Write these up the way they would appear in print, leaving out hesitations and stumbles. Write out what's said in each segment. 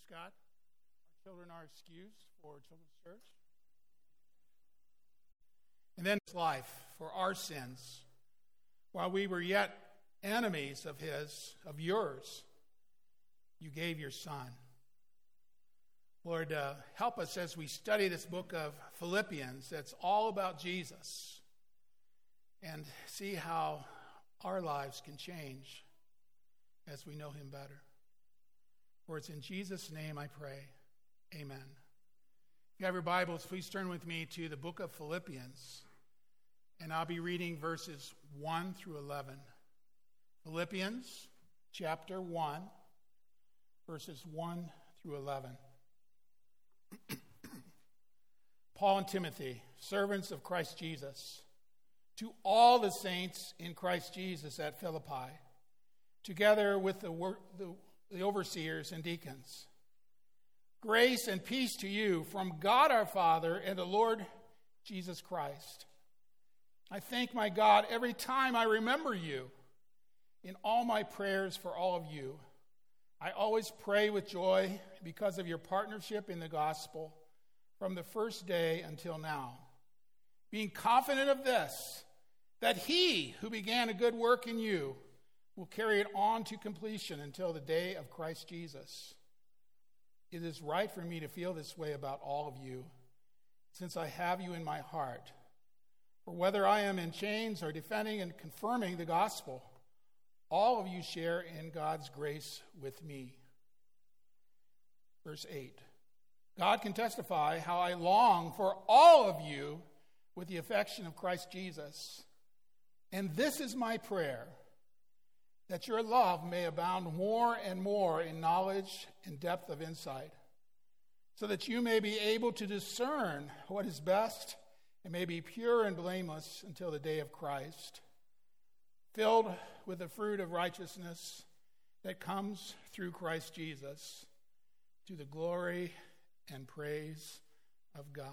Scott. Our children are excused for Children's Church. And then his life for our sins, while we were yet enemies of his, of yours, you gave your Son. Lord, help us as we study this book of Philippians that's all about Jesus, and see how our lives can change as we know him better. For it's in Jesus' name I pray. Amen. If you have your Bibles, please turn with me to the book of Philippians, and I'll be reading verses 1 through 11. Philippians chapter 1, verses 1 through 11. Paul and Timothy, servants of Christ Jesus, to all the saints in Christ Jesus at Philippi, together with the overseers and deacons. Grace and peace to you from God our Father and the Lord Jesus Christ. I thank my God every time I remember you in all my prayers for all of you. I always pray with joy because of your partnership in the gospel from the first day until now, being confident of this, that he who began a good work in you will carry it on to completion until the day of Christ Jesus. It is right for me to feel this way about all of you, since I have you in my heart. For whether I am in chains or defending and confirming the gospel, all of you share in God's grace with me. Verse 8. God can testify how I long for all of you with the affection of Christ Jesus. And this is my prayer, that your love may abound more and more in knowledge and depth of insight, so that you may be able to discern what is best and may be pure and blameless until the day of Christ, filled with the fruit of righteousness that comes through Christ Jesus, to the glory and praise of God.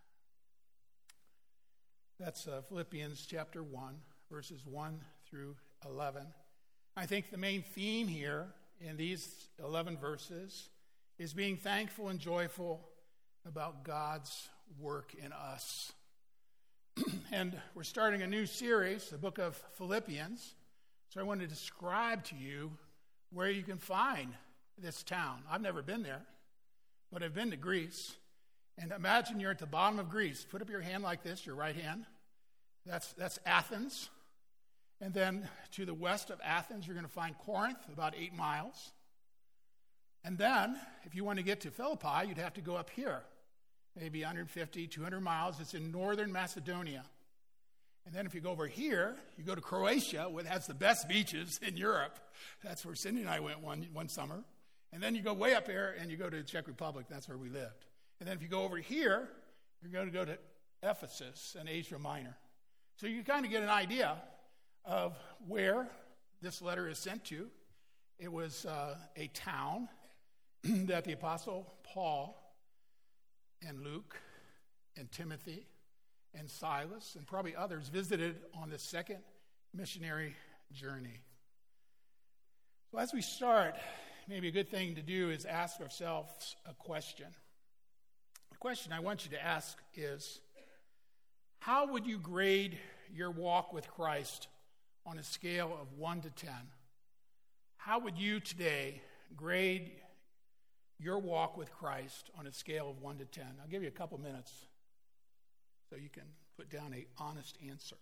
That's Philippians chapter 1, verses 1 through 11. I think the main theme here in these 11 verses is being thankful and joyful about God's work in us. And we're starting a new series, the book of Philippians. So I want to describe to you where you can find this town. I've never been there, but I've been to Greece. And imagine you're at the bottom of Greece. Put up your hand like this, your right hand. That's Athens. And then to the west of Athens, you're going to find Corinth, about 8 miles. And then, if you want to get to Philippi, you'd have to go up here, maybe 150, 200 miles. It's in northern Macedonia. And then if you go over here, you go to Croatia, which has the best beaches in Europe. That's where Cindy and I went one summer. And then you go way up here, and you go to the Czech Republic. That's where we lived. And then if you go over here, you're going to go to Ephesus and Asia Minor. So you kind of get an idea of where this letter is sent to. It was a town that the Apostle Paul and Luke and Timothy and Silas and probably others visited on the second missionary journey. So as we start, maybe a good thing to do is ask ourselves a question. The question I want you to ask is, how would you grade your walk with Christ on a scale of 1 to 10? How would you today grade your walk with Christ on a scale of 1 to 10? I'll give you a couple minutes so you can put down an honest answer.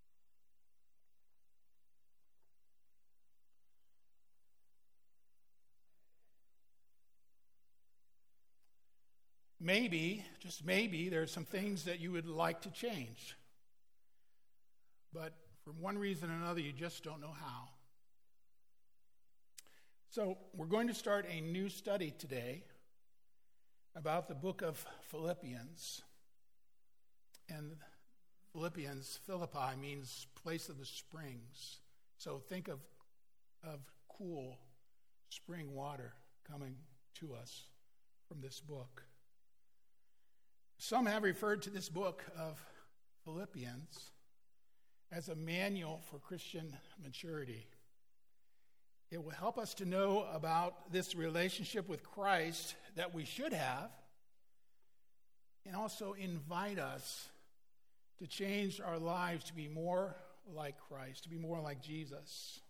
Maybe, just maybe, there are some things that you would like to change. But for one reason or another, you just don't know how. So we're going to start a new study today about the book of Philippians. And Philippi means place of the springs. So think of cool spring water coming to us from this book. Some have referred to this book of Philippians as a manual for Christian maturity. It will help us to know about this relationship with Christ that we should have, and also invite us to change our lives to be more like Christ, to be more like Jesus.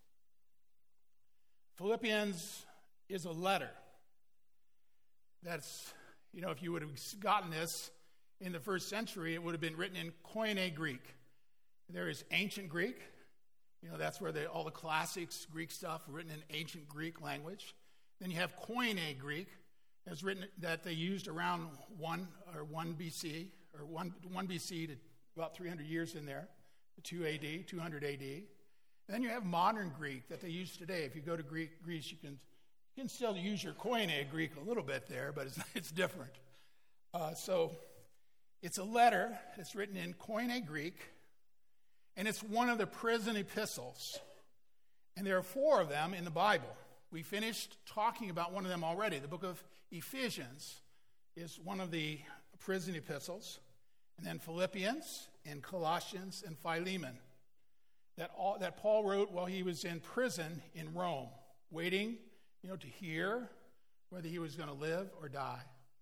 Philippians is a letter. That's, if you would have gotten this in the first century, it would have been written in Koine Greek. There is ancient Greek. That's where all the classics, Greek stuff, written in ancient Greek language. Then you have Koine Greek, that's written that they used around 1 BC, or 1 BC to about 300 years in there, 200 AD. And then you have modern Greek that they use today. If you go to Greece, you can still use your Koine Greek a little bit there, but it's different. So it's a letter that's written in Koine Greek, and it's one of the prison epistles. And there are 4 of them in the Bible. We finished talking about one of them already. The book of Ephesians is one of the prison epistles. And then Philippians and Colossians and Philemon that Paul wrote while he was in prison in Rome, waiting, to hear whether he was going to live or die.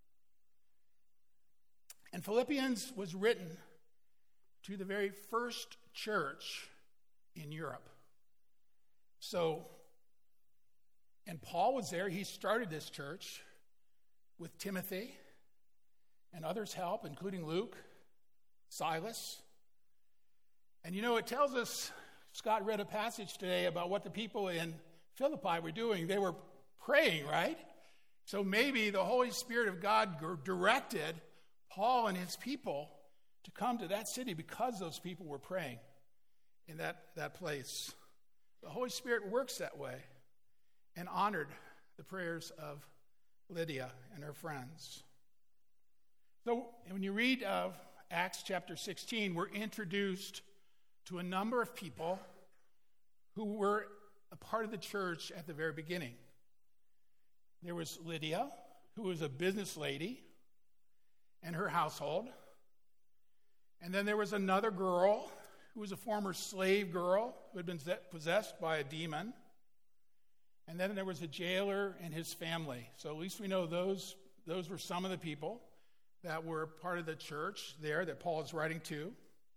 And Philippians was written to the very first church in Europe. And Paul was there. He started this church with Timothy and others' help, including Luke, Silas. And it tells us, Scott read a passage today about what the people in Philippi were doing. They were praying, right? So maybe the Holy Spirit of God directed Paul and his people to come to that city because those people were praying in that place. The Holy Spirit works that way, and honored the prayers of Lydia and her friends. So when you read Acts chapter 16, we're introduced to a number of people who were a part of the church at the very beginning. There was Lydia, who was a business lady, and her household. And then there was another girl who was a former slave girl who had been possessed by a demon. And then there was a jailer and his family. So at least we know those were some of the people that were part of the church there that Paul is writing to.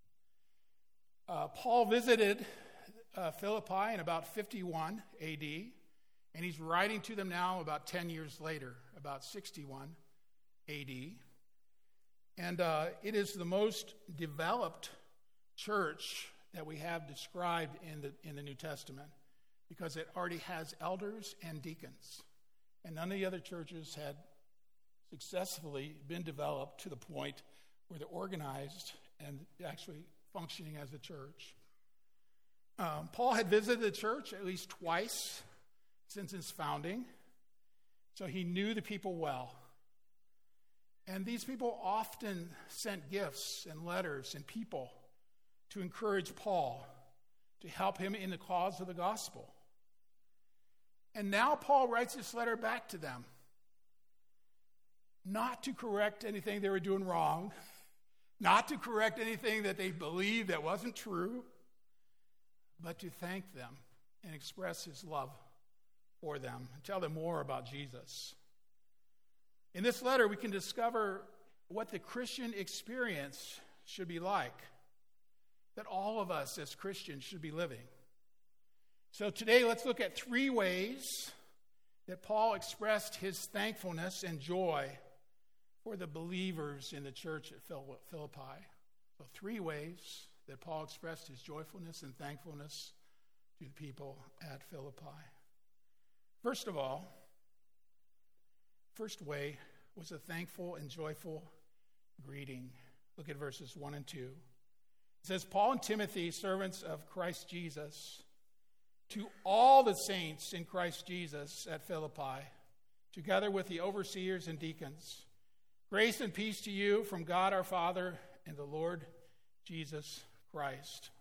Paul visited Philippi in about 51 AD, and he's writing to them now about 10 years later, about 61 AD. And it is the most developed church that we have described in the New Testament, because it already has elders and deacons. And none of the other churches had successfully been developed to the point where they're organized and actually functioning as a church. Paul had visited the church at least twice since its founding, so he knew the people well. And these people often sent gifts and letters and people to encourage Paul, to help him in the cause of the gospel. And now Paul writes this letter back to them, not to correct anything they were doing wrong, not to correct anything that they believed that wasn't true, but to thank them and express his love for them and tell them more about Jesus. In this letter, we can discover what the Christian experience should be like, that all of us as Christians should be living. So today, let's look at 3 ways that Paul expressed his thankfulness and joy for the believers in the church at Philippi. So 3 ways that Paul expressed his joyfulness and thankfulness to the people at Philippi. First of all, first way was a thankful and joyful greeting. Look at verses 1 and 2. It says, Paul and Timothy, servants of Christ Jesus, to all the saints in Christ Jesus at Philippi, together with the overseers and deacons, grace and peace to you from God our Father and the Lord Jesus Christ.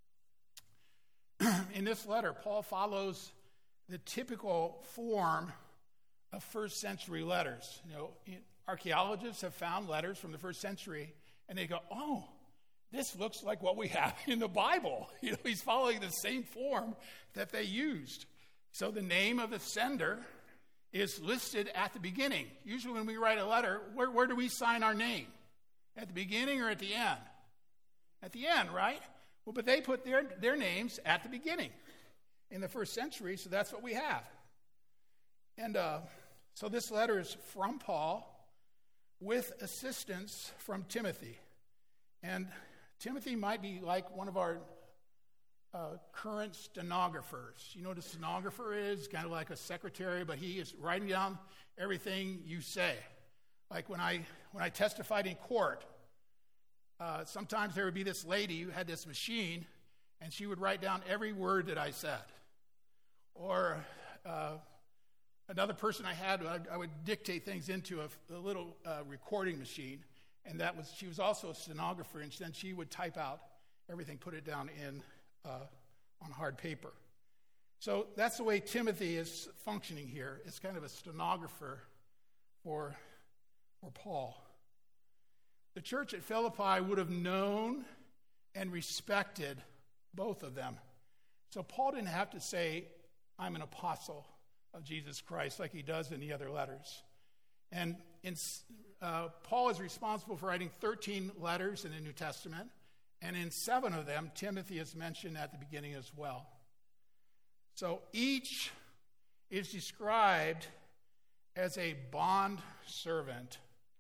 In this letter, Paul follows the typical form of first century letters. Archaeologists have found letters from the first century, and they go, oh, this looks like what we have in the Bible. He's following the same form that they used So the name of the sender is listed at the beginning. Usually when we write a letter, where do we sign our name? At the beginning or at the end? At the end, right? Well, but they put their names at the beginning in the first century, so that's what we have. And so this letter is from Paul with assistance from Timothy. And Timothy might be like one of our current stenographers. You know what a stenographer is? Kind of like a secretary, but he is writing down everything you say. Like when I testified in court, sometimes there would be this lady who had this machine, and she would write down every word that I said. Or another person I had, I would dictate things into a little recording machine, and she was also a stenographer, and then she would type out everything, put it down on hard paper. So that's the way Timothy is functioning here. It's kind of a stenographer for Paul. The church at Philippi would have known and respected both of them. So Paul didn't have to say, I'm an apostle of Jesus Christ, like he does in the other letters. And Paul is responsible for writing 13 letters in the New Testament, and in 7 of them, Timothy is mentioned at the beginning as well. So each is described as a bond servant.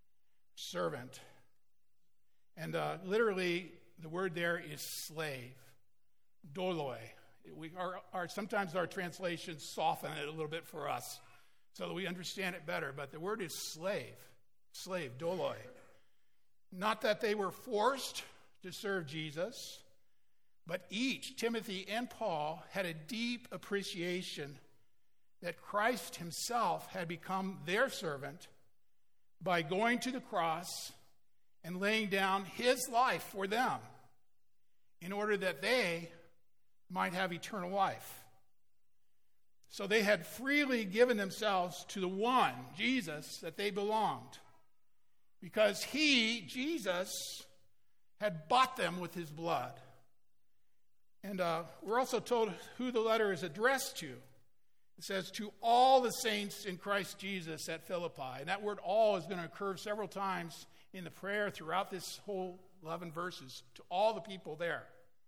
And literally, the word there is slave, doloi. Sometimes our translations soften it a little bit for us so that we understand it better, but the word is slave, doloi. Not that they were forced to serve Jesus, but each, Timothy and Paul, had a deep appreciation that Christ himself had become their servant by going to the cross and laying down his life for them in order that they might have eternal life. So they had freely given themselves to the one, Jesus, that they belonged, because he, Jesus, had bought them with his blood. And we're also told who the letter is addressed to. It says, to all the saints in Christ Jesus at Philippi. And that word all is going to occur several times in the prayer throughout this whole 11 verses. To all the people there.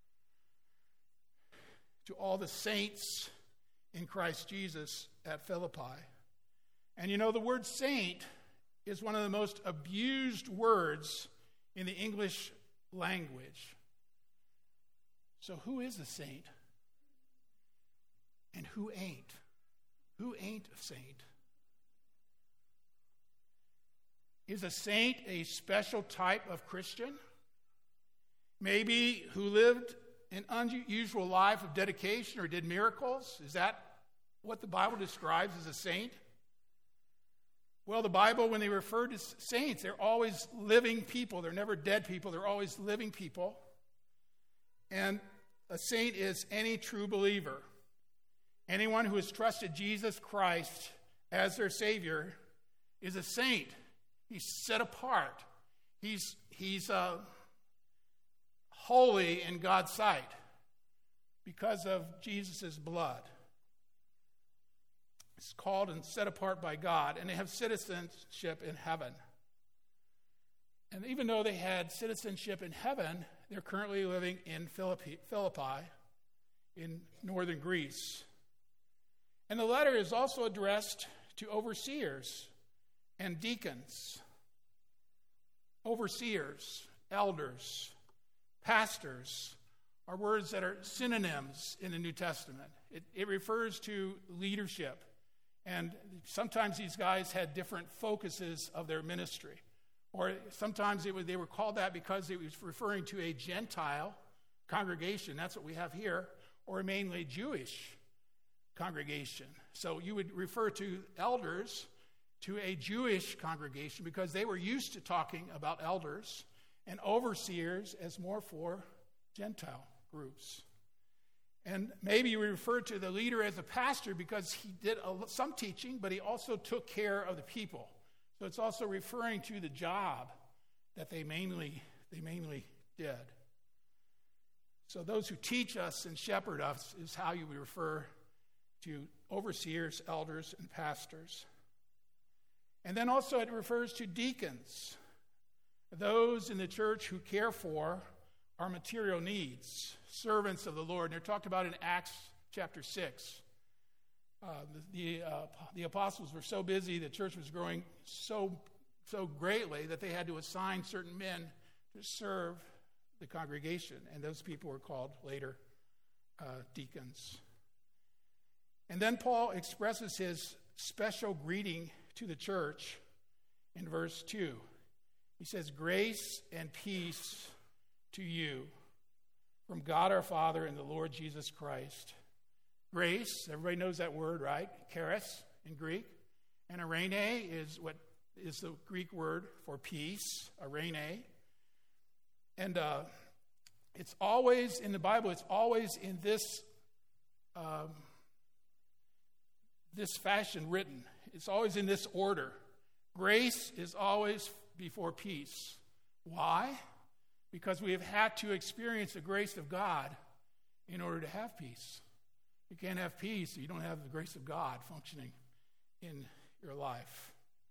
To all the saints in Christ Jesus at Philippi. And you know, the word saint is one of the most abused words in the English language. So who is a saint? And who ain't? Who ain't a saint? Is a saint a special type of Christian? Maybe who lived an unusual life of dedication or did miracles? Is that what the Bible describes as a saint? Well, the Bible, when they refer to saints, they're always living people. They're never dead people. They're always living people. And a saint is any true believer. Anyone who has trusted Jesus Christ as their Savior is a saint. He's set apart. He's holy in God's sight because of Jesus' blood. It's called and set apart by God, and they have citizenship in heaven. And even though they had citizenship in heaven, they're currently living in Philippi in northern Greece. And the letter is also addressed to overseers and deacons. Overseers, elders, pastors are words that are synonyms in the New Testament. It refers to leadership. And sometimes these guys had different focuses of their ministry. Or sometimes they were called that because it was referring to a Gentile congregation. That's what we have here. Or a mainly Jewish congregation. So you would refer to elders to a Jewish congregation because they were used to talking about elders, and overseers as more for Gentile groups. And maybe you refer to the leader as a pastor because he did some teaching, but he also took care of the people. So it's also referring to the job that they mainly did. So those who teach us and shepherd us is how you would refer to overseers, elders, and pastors. And then also it refers to deacons, those in the church who care for our material needs, servants of the Lord. And they're talked about in Acts chapter 6. The apostles were so busy, the church was growing so greatly that they had to assign certain men to serve the congregation. And those people were called later deacons. And then Paul expresses his special greeting to the church in verse 2. He says, "Grace and peace to you from God our Father and the Lord Jesus Christ." Grace, everybody knows that word, right? Charis in Greek. And eirene is what is the Greek word for peace, eirene. And it's always, in the Bible, it's always in this fashion written. It's always in this order. Grace is always before peace. Why? Because we have had to experience the grace of God in order to have peace. You can't have peace if you don't have the grace of God functioning in your life.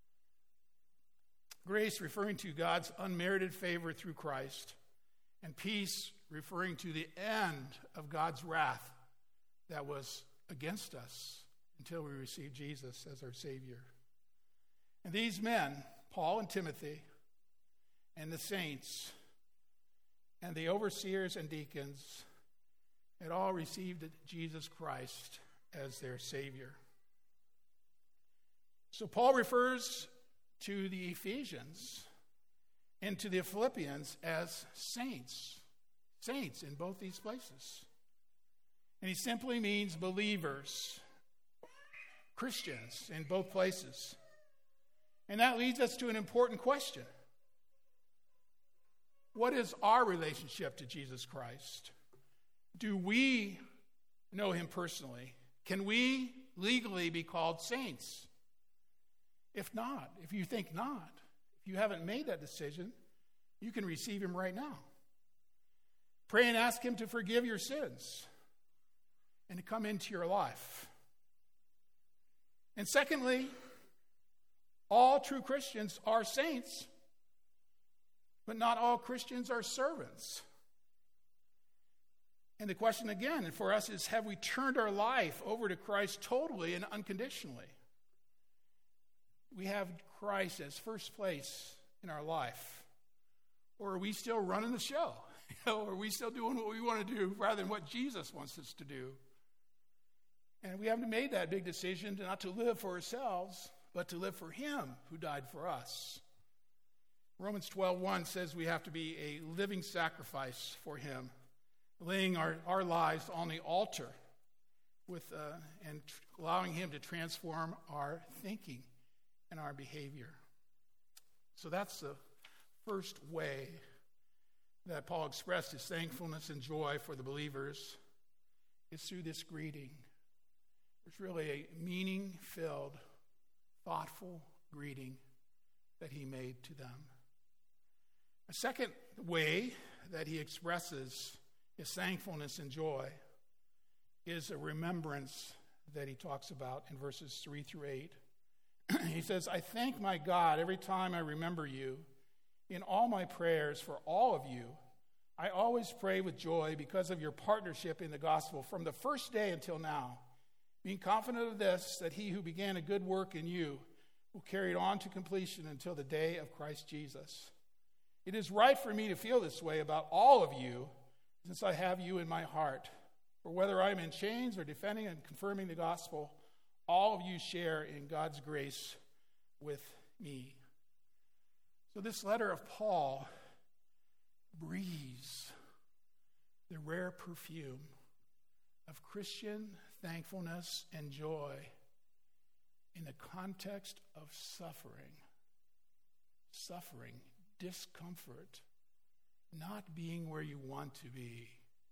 Grace referring to God's unmerited favor through Christ, and peace referring to the end of God's wrath that was against us until we received Jesus as our Savior. And these men, Paul and Timothy, and the saints, and the overseers and deacons, had all received Jesus Christ as their Savior. So Paul refers to the Ephesians and to the Philippians as saints in both these places. And he simply means believers, Christians in both places. And that leads us to an important question. What is our relationship to Jesus Christ? Do we know him personally? Can we legally be called saints? If not, if you think not, if you haven't made that decision, you can receive him right now. Pray and ask him to forgive your sins and to come into your life. And secondly, all true Christians are saints, but not all Christians are servants. And the question again for us is, have we turned our life over to Christ totally and unconditionally? We have Christ as first place in our life. Or are we still running the show? Are we still doing what we want to do rather than what Jesus wants us to do? And we haven't made that big decision not to live for ourselves, but to live for him who died for us. Romans 12:1 says we have to be a living sacrifice for him, laying our lives on the altar and allowing him to transform our thinking and our behavior. So that's the first way that Paul expressed his thankfulness and joy for the believers, is through this greeting. It's really a meaning-filled, thoughtful greeting that he made to them. A second way that he expresses his thankfulness and joy is a remembrance that he talks about in verses 3 through 8. He says, "I thank my God every time I remember you. In all my prayers for all of you, I always pray with joy because of your partnership in the gospel from the first day until now, being confident of this, that he who began a good work in you will carry it on to completion until the day of Christ Jesus. It is right for me to feel this way about all of you, since I have you in my heart. For whether I am in chains or defending and confirming the gospel, all of you share in God's grace with me." So this letter of Paul breathes the rare perfume of Christian thankfulness and joy in the context of suffering, discomfort, not being where you want to be.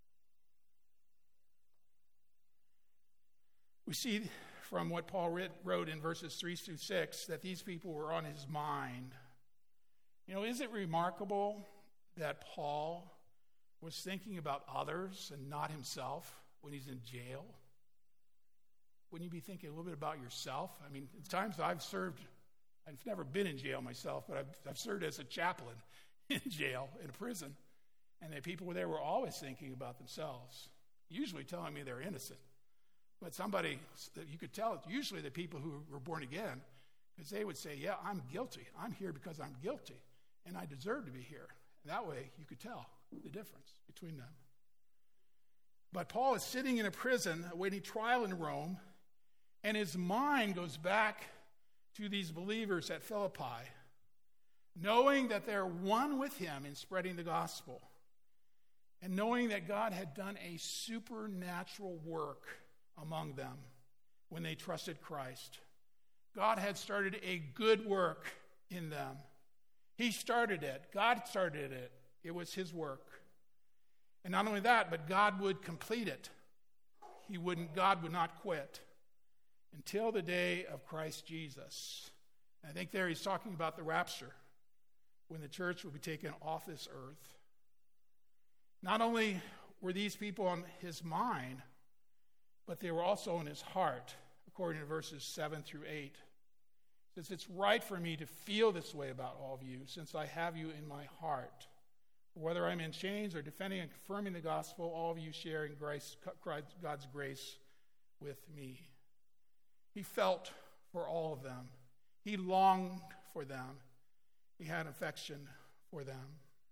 We see from what Paul wrote in verses 3 through 6 that these people were on his mind. You know, is it remarkable that Paul was thinking about others and not himself when he's in jail? wouldn't you be thinking a little bit about yourself? I mean, at times I've served, I've never been in jail myself, but I've served as a chaplain in jail, in a prison. And the people there were always thinking about themselves, usually telling me they're innocent. But somebody that you could tell, usually the people who were born again, because they would say, yeah, I'm guilty. I'm here because I'm guilty, and I deserve to be here. And that way you could tell the difference between them. But Paul is sitting in a prison awaiting trial in Rome, and his mind goes back to these believers at Philippi, knowing that they're one with him in spreading the gospel, and knowing that God had done a supernatural work among them when they trusted Christ. God had started a good work in them. He started it. God started it. It was his work. And not only that, but God would complete it. God would not quit until the day of Christ Jesus. And I think there he's talking about the rapture, when the church will be taken off this earth. Not only were these people on his mind, but they were also in his heart, according to verses 7 through 8. It says, it's right for me to feel this way about all of you, since I have you in my heart. Whether I'm in chains or defending and confirming the gospel, all of you share in God's grace with me. He felt for all of them. He longed for them. He had affection for them.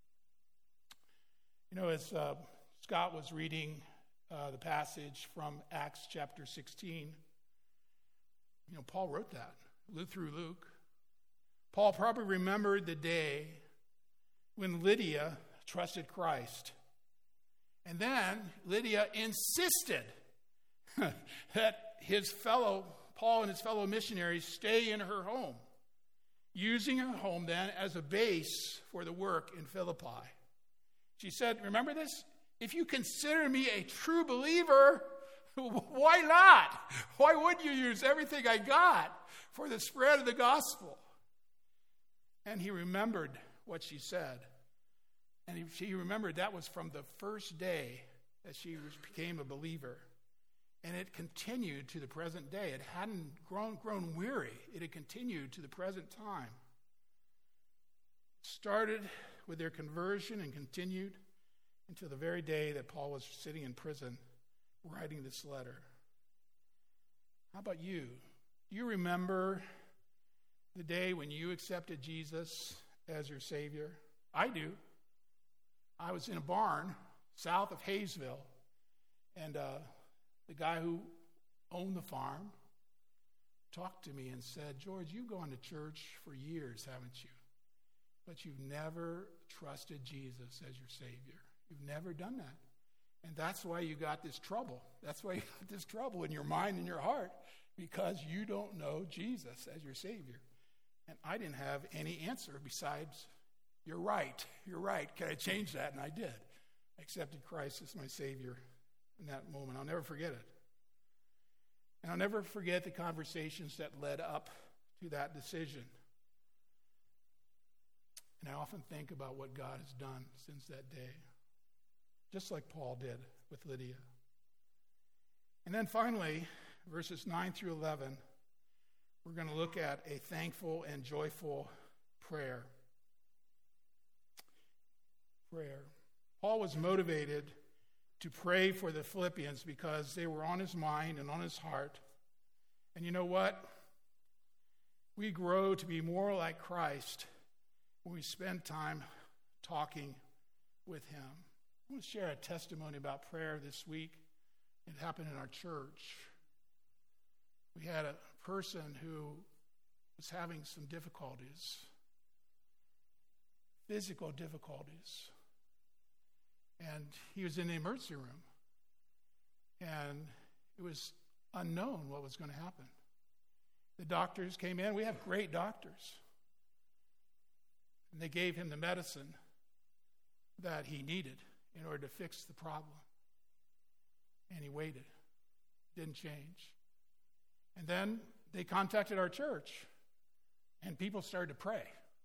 You know, as Scott was reading the passage from Acts chapter 16, you know, Paul wrote that through Luke. Paul probably remembered the day when Lydia trusted Christ. And then Lydia insisted that Paul and his fellow missionaries stay in her home, using her home then as a base for the work in Philippi. She said, remember this? If you consider me a true believer, why not? Why wouldn't you use everything I got for the spread of the gospel? And he remembered what she said. And she remembered that was from the first day that she became a believer. And it continued to the present day. It hadn't grown weary. It had continued to the present time. Started with their conversion and continued until the very day that Paul was sitting in prison writing this letter. How about you? Do you remember the day when you accepted Jesus as your Savior? I do. I was in a barn south of Hayesville, and the guy who owned the farm talked to me and said, George, you've gone to church for years, haven't you? But you've never trusted Jesus as your Savior. You've never done that. And that's why you got this trouble. That's why you got this trouble in your mind and your heart, because you don't know Jesus as your Savior. And I didn't have any answer besides, you're right. Can I change that? And I did. I accepted Christ as my Savior in that moment. I'll never forget it. And I'll never forget the conversations that led up to that decision. And I often think about what God has done since that day, just like Paul did with Lydia. And then finally, verses 9 through 11, we're going to look at a thankful and joyful prayer. Paul was motivated to pray for the Philippians because they were on his mind and on his heart. And you know what? We grow to be more like Christ when we spend time talking with him. I want to share a testimony about prayer this week. It happened in our church. We had a person who was having some difficulties, physical difficulties. And he was in the emergency room. And it was unknown what was going to happen. The doctors came in. We have great doctors. And they gave him the medicine that he needed in order to fix the problem. And he waited. Didn't change. And then they contacted our church. And people started to pray.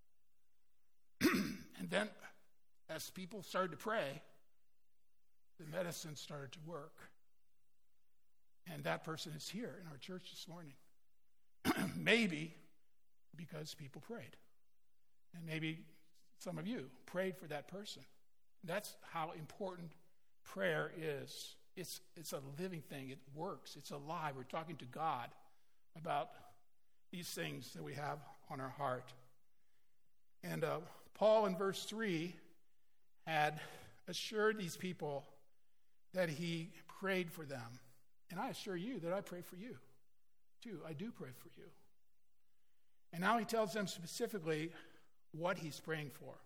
And then as people started to pray, the medicine started to work. And that person is here in our church this morning. Maybe because people prayed. And maybe some of you prayed for that person. That's how important prayer is. It's a living thing. It works. It's alive. We're talking to God about these things that we have on our heart. And Paul in verse 3 had assured these people that he prayed for them. And I assure you that I pray for you, too. I do pray for you. And now he tells them specifically what he's praying for.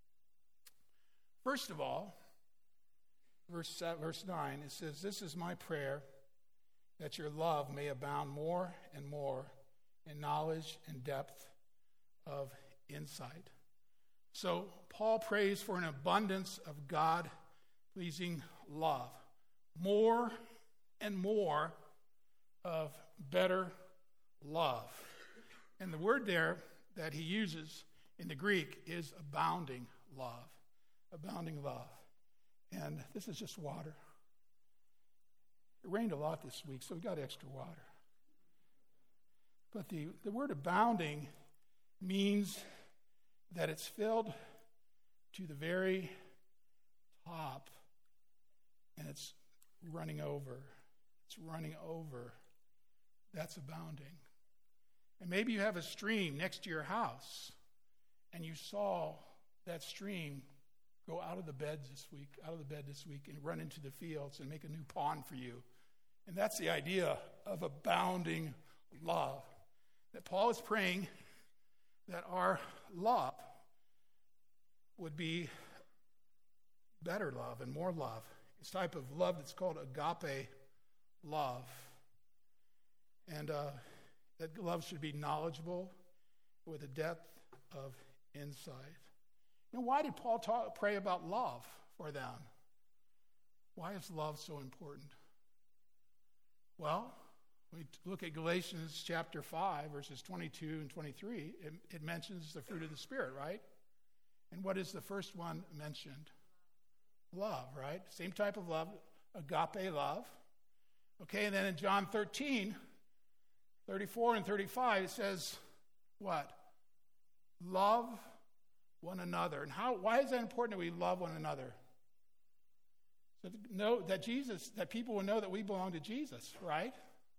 First of all, verse 9, it says, "This is my prayer, that your love may abound more and more in knowledge and depth of insight." So Paul prays for an abundance of God-pleasing love. More and more of better love. And the word there that he uses in the Greek is abounding love. Abounding love. And this is just water. It rained a lot this week, so we got extra water. But the word abounding means that it's filled to the very top, and it's running over. It's running over. That's abounding. And maybe you have a stream next to your house, and you saw that stream go out of the bed this week, and run into the fields and make a new pond for you. And that's the idea of abounding love. That Paul is praying that our love would be better love and more love. It's a type of love that's called agape love. And that love should be knowledgeable with a depth of insight. You know, why did Paul pray about love for them? Why is love so important? Well, we look at Galatians chapter 5, verses 22 and 23. It mentions the fruit of the Spirit, right? And what is the first one mentioned? Love, right? Same type of love, agape love. Okay, and then in John 13, 34 and 35, it says, what? Love one another. And why is that important that we love one another? So to know that people will know that we belong to Jesus, right?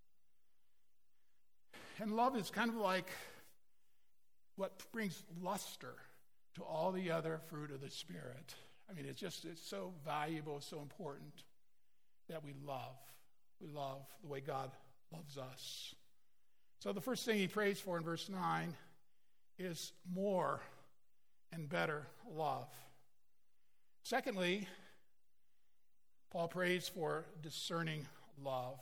And love is kind of like what brings luster to all the other fruit of the Spirit. I mean, it's so valuable, so important that we love. We love the way God loves us. So the first thing he prays for in verse 9 is more and better love. Secondly, Paul prays for discerning love.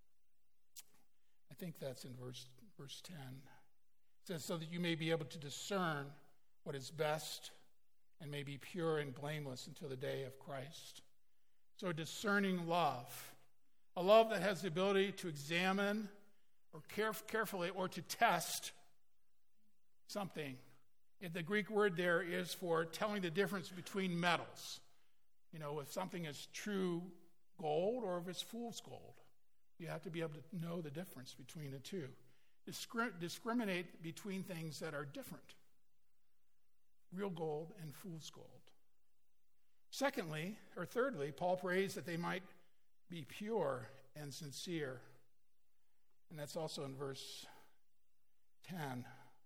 I think that's in verse 10. It says, so that you may be able to discern what is best and may be pure and blameless until the day of Christ. So a discerning love. A love that has the ability to examine or carefully or to test something. The Greek word there is for telling the difference between metals. You know, if something is true gold or if it's fool's gold. You have to be able to know the difference between the two. Discriminate between things that are different. Real gold and fool's gold. Thirdly, Paul prays that they might be pure and sincere. And that's also in verse 10.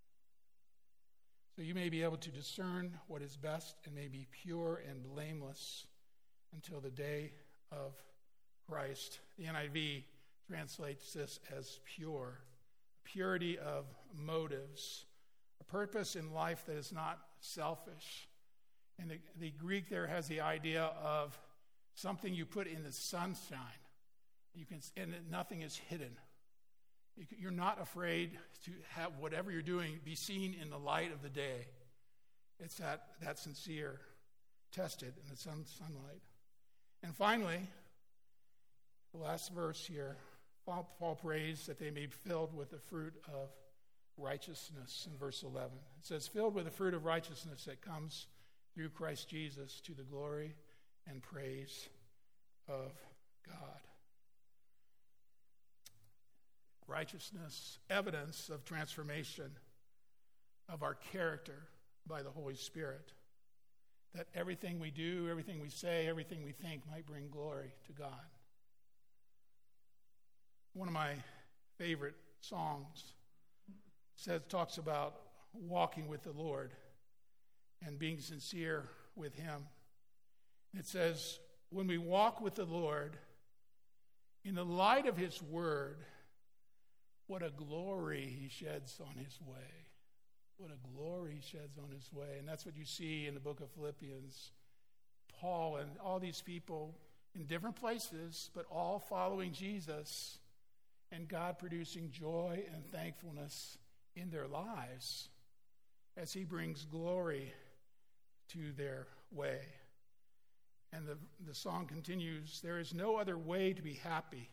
So you may be able to discern what is best and may be pure and blameless until the day of Christ. The NIV translates this as pure. Purity of motives. A purpose in life that is not selfish. And the Greek there has the idea of something you put in the sunshine. And nothing is hidden. You're not afraid to have whatever you're doing be seen in the light of the day. It's that sincere, tested in the sunlight. And finally, the last verse here, Paul prays that they may be filled with the fruit of righteousness in verse 11. It says, filled with the fruit of righteousness that comes through Christ Jesus to the glory and praise of God. righteousness, evidence of transformation of our character by the Holy Spirit, that everything we do, everything we say, everything we think might bring glory to God. One of my favorite songs talks about walking with the Lord and being sincere with Him. It says, when we walk with the Lord in the light of His Word, what a glory He sheds on His way. What a glory He sheds on His way. And that's what you see in the book of Philippians. Paul and all these people in different places, but all following Jesus, and God producing joy and thankfulness in their lives as He brings glory to their way. And the song continues, there is no other way to be happy,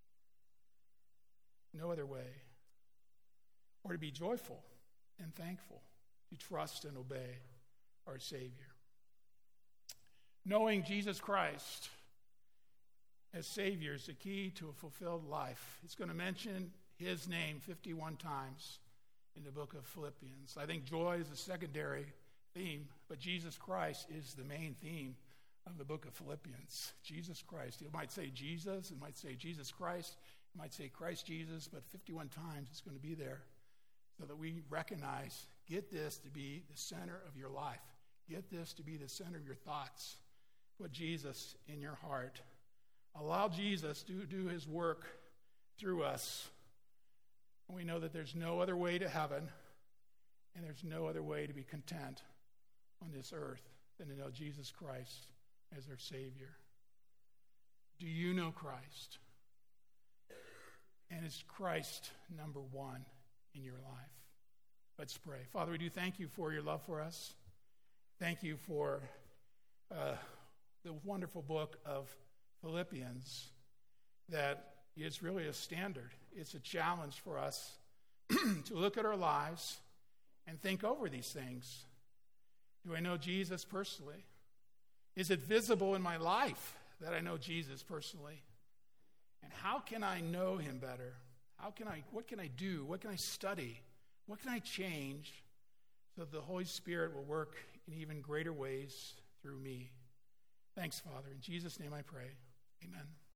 no other way, or to be joyful and thankful, to trust and obey our Savior. Knowing Jesus Christ as Savior is the key to a fulfilled life. It's going to mention His name 51 times in the book of Philippians. I think joy is a secondary theme, but Jesus Christ is the main theme of the book of Philippians. Jesus Christ. It might say Jesus, it might say Jesus Christ, it might say Christ Jesus, but 51 times it's going to be there so that we recognize, get this to be the center of your life. Get this to be the center of your thoughts. Put Jesus in your heart. Allow Jesus to do His work through us. And we know that there's no other way to heaven, and there's no other way to be content on this earth than to know Jesus Christ as our Savior. Do you know Christ? And is Christ number one in your life? Let's pray. Father, we do thank You for Your love for us. Thank You for the wonderful book of Philippians that is really a standard. It's a challenge for us to look at our lives and think over these things. Do I know Jesus personally? Is it visible in my life that I know Jesus personally? And how can I know Him better? What can I do? What can I study? What can I change so that the Holy Spirit will work in even greater ways through me? Thanks, Father. In Jesus' name I pray. Amen.